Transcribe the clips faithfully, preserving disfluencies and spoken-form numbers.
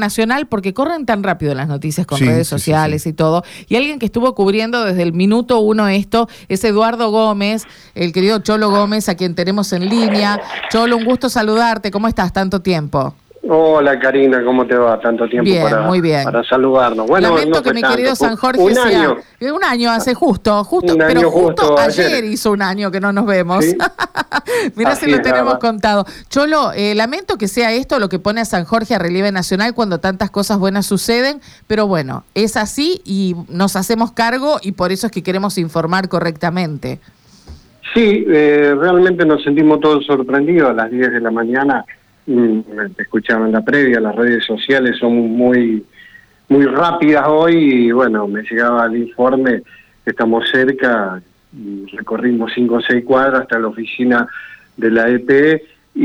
nacional, porque corren tan rápido las noticias con Sí, redes sí, sociales sí, sí. y todo, y alguien que estuvo cubriendo desde el minuto uno esto es Eduardo Gómez, el querido Cholo Gómez, a quien tenemos en línea. Cholo, un gusto saludarte, ¿cómo estás? Tanto tiempo. Hola Karina, ¿cómo te va? Tanto tiempo Bien, para, muy bien. para saludarnos. Bueno, Lamento no que fue mi tanto, querido fue San Jorge un sea... año. Un año hace justo, justo, Un pero año justo, justo ayer. ayer. hizo un año que no nos vemos. ¿Sí? Mirá Así si lo es, la tenemos verdad. contado. Cholo, eh, lamento que sea esto lo que pone a San Jorge a relieve nacional cuando tantas cosas buenas suceden, pero bueno, es así y nos hacemos cargo y por eso es que queremos informar correctamente. Sí, eh, realmente nos sentimos todos sorprendidos a las diez de la mañana. Mm, te escuchaba en la previa, las redes sociales son muy muy rápidas hoy y bueno, me llegaba el informe, estamos cerca, recorrimos cinco o seis cuadras hasta la oficina de la E P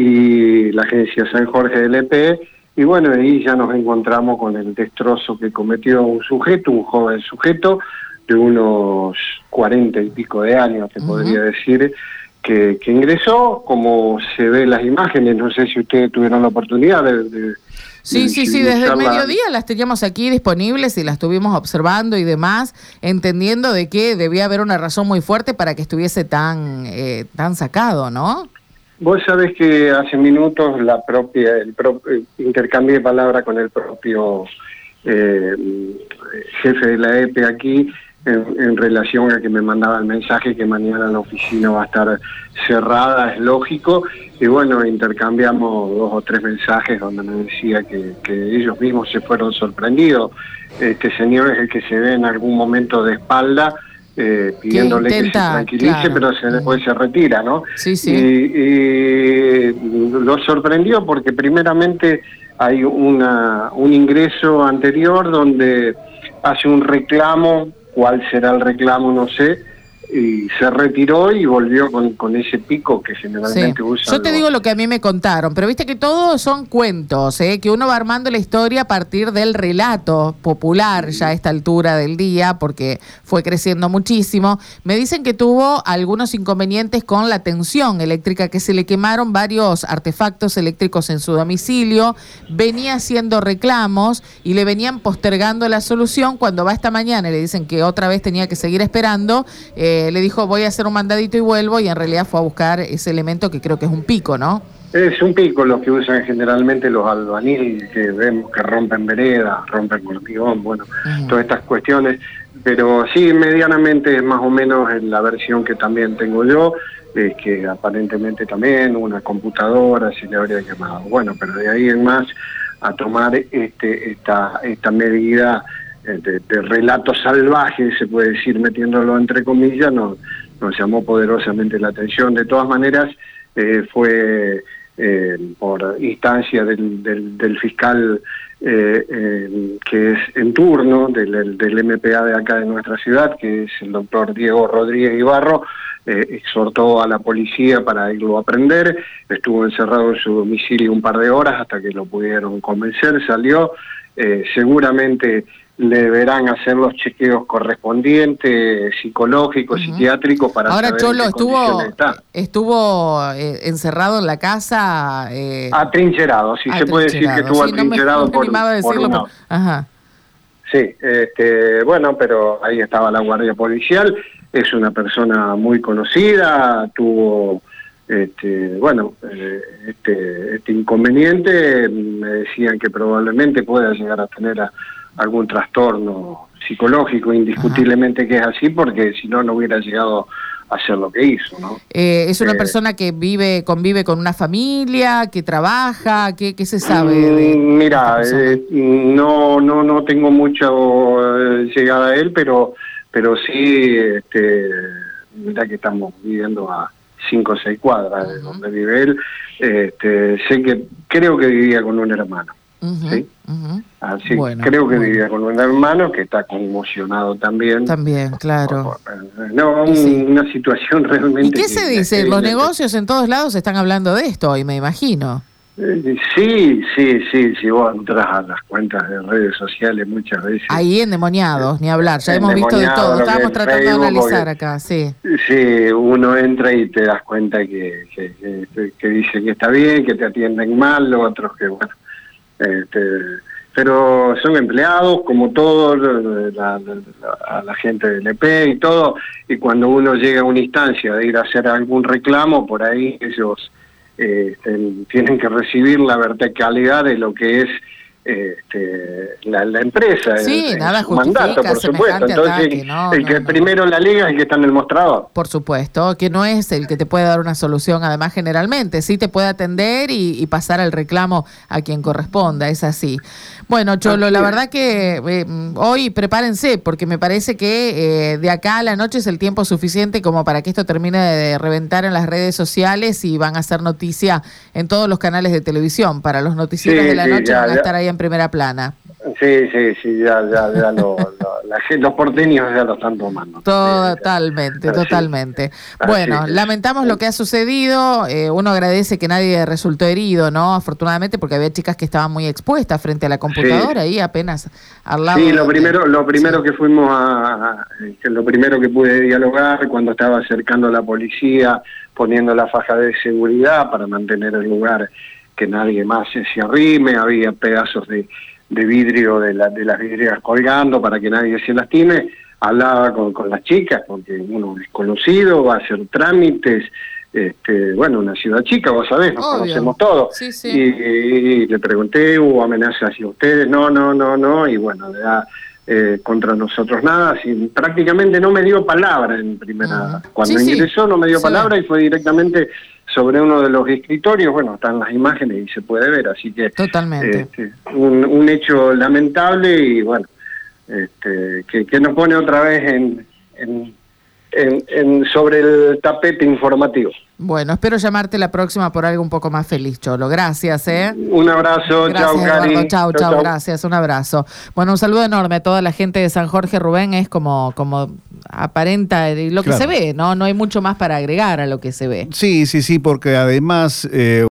y la agencia San Jorge del E P y bueno, ahí ya nos encontramos con el destrozo que cometió un sujeto, un joven sujeto de unos cuarenta y pico de años, te uh-huh. podría decir, que, que ingresó, como se ve en las imágenes, no sé si ustedes tuvieron la oportunidad de... de Sí, de sí, sí, desde el la... mediodía las teníamos aquí disponibles y las estuvimos observando y demás, entendiendo de que debía haber una razón muy fuerte para que estuviese tan, eh, tan sacado, ¿no? Vos sabés que hace minutos la propia, el pro, eh, intercambié palabra con el propio eh, jefe de la E P aquí, En, en relación a que me mandaba el mensaje que mañana la oficina va a estar cerrada, es lógico, y bueno, intercambiamos dos o tres mensajes donde me decía que, que ellos mismos se fueron sorprendidos. Este señor es el que se ve en algún momento de espalda, eh, pidiéndole que, intenta, que se tranquilice, claro. pero se, después se retira, ¿no? Sí, sí. Y, y lo sorprendió porque primeramente hay una un ingreso anterior donde hace un reclamo. Cuál será el reclamo, no sé, y se retiró y volvió con, con ese pico que generalmente sí. usa. Yo te los... digo lo que a mí me contaron, pero viste que todos son cuentos, ¿eh? Que uno va armando la historia a partir del relato popular ya a esta altura del día, porque fue creciendo muchísimo. Me dicen que tuvo algunos inconvenientes con la tensión eléctrica, que se le quemaron varios artefactos eléctricos en su domicilio, venía haciendo reclamos y le venían postergando la solución. Cuando va esta mañana y le dicen que otra vez tenía que seguir esperando, eh, le dijo voy a hacer un mandadito y vuelvo, y en realidad fue a buscar ese elemento que creo que es un pico, ¿no? Es un pico lo que usan generalmente los albañiles, que vemos que rompen veredas, rompen hormigón, bueno, uh-huh. todas estas cuestiones, pero sí, medianamente es más o menos en la versión que también tengo yo, es que aparentemente también una computadora se le habría quemado, bueno, pero de ahí en más a tomar este esta esta medida De, de relato salvaje, se puede decir, metiéndolo entre comillas, nos, nos llamó poderosamente la atención. De todas maneras, eh, fue eh, por instancia del, del, del fiscal eh, eh, que es en turno, del, del M P A de acá de nuestra ciudad, que es el doctor Diego Rodríguez Ibarro, eh, exhortó a la policía para irlo a prender, estuvo encerrado en su domicilio un par de horas hasta que lo pudieron convencer, salió, eh, seguramente le deberán hacer los chequeos correspondientes, psicológicos, uh-huh. psiquiátricos, para Ahora, saber Cholo, en qué estuvo, condiciones está. Estuvo eh, encerrado en la casa... Eh... Atrincherado, sí, se puede decir que estuvo sí, atrincherado no me, no me por, a decirlo, por una... pero... Ajá. Sí, este, bueno, pero ahí estaba la guardia policial, es una persona muy conocida, tuvo... Este, bueno, eh, este, este inconveniente, me decían que probablemente pueda llegar a tener a, algún trastorno psicológico, indiscutiblemente Ajá. que es así, porque si no, no hubiera llegado a hacer lo que hizo, ¿no? Eh, ¿Es una eh, persona que vive, convive con una familia, que trabaja? ¿Qué, qué se sabe de Mira, eh, no, no, no tengo mucho eh, llegada a él, pero, pero sí, este, mira que estamos viviendo a cinco o seis cuadras uh-huh. de donde vive él, este, sé que creo que vivía con un hermano, uh-huh. ¿sí? Uh-huh. Así, bueno, creo que bueno. vivía con un hermano que está conmocionado también. También, claro. No, un, sí. una situación realmente... ¿Y qué se dice? Los negocios en todos lados están hablando de esto hoy, me imagino. Eh, sí, sí, sí, si vos entras a las cuentas de redes sociales muchas veces... Ahí endemoniados, ni hablar, ya hemos visto de todo, estábamos tratando Facebook, de analizar acá, sí. Sí, uno entra y te das cuenta que, que, que, que dice que está bien, que te atienden mal, los otros que, bueno, este, pero son empleados como todos, la, la, la, la gente del E P y todo, y cuando uno llega a una instancia de ir a hacer algún reclamo, por ahí ellos eh, tienen que recibir la verticalidad de lo que es Este, la, la empresa, sí, el, nada su mandato, por supuesto. Entonces, ataque, no, el no, que no. primero la liga es el que está en el mostrador. Por supuesto, que no es el que te puede dar una solución, además, generalmente. Sí te puede atender y, y pasar el reclamo a quien corresponda, es así. Bueno, Cholo, la verdad que eh, hoy prepárense, porque me parece que eh, de acá a la noche es el tiempo suficiente como para que esto termine de reventar en las redes sociales y van a hacer noticia en todos los canales de televisión. Para los noticieros sí, de la sí, noche ya, van a ya. estar ahí en primera plana. Sí, sí, sí, ya, ya, ya lo, lo, la, los porteños ya lo están tomando. Totalmente, Sí, totalmente. así, Bueno, así, lamentamos sí. lo que ha sucedido. Eh, uno agradece que nadie resultó herido, ¿no? Afortunadamente, porque había chicas que estaban muy expuestas frente a la computadora Sí. ahí apenas al lado. Sí, lo de, primero, lo primero sí. que fuimos a, a, que lo primero que pude dialogar cuando estaba acercando a la policía, poniendo la faja de seguridad para mantener el lugar, que nadie más se, se arrime, había pedazos de, de vidrio de, la, de las vidrieras colgando para que nadie se lastime, hablaba con, con las chicas, porque uno es conocido, va a hacer trámites, este, bueno, una ciudad chica, vos sabés, nos Obvio. conocemos todos, Sí, sí. y, y le pregunté, hubo amenazas hacia ustedes, no, no, no, no, y bueno, de verdad, Eh, contra nosotros nada, así, prácticamente no me dio palabra en primera, Uh-huh. cuando sí, ingresó sí. no me dio Sí. palabra y fue directamente sobre uno de los escritorios, bueno, están las imágenes y se puede ver, así que Totalmente. este, un, un hecho lamentable y bueno, este, que, que nos pone otra vez en, en, en, en sobre el tapete informativo. Bueno, espero llamarte la próxima por algo un poco más feliz, Cholo. Gracias, ¿eh? Un abrazo, Gracias, chau, Cari. Eduardo. Chau, Chau, chau, chau. gracias. Un abrazo. Bueno, un saludo enorme a toda la gente de San Jorge. Rubén es como, como aparenta lo que Claro. se ve, ¿no? No hay mucho más para agregar a lo que se ve. Sí, sí, sí, porque además... Eh,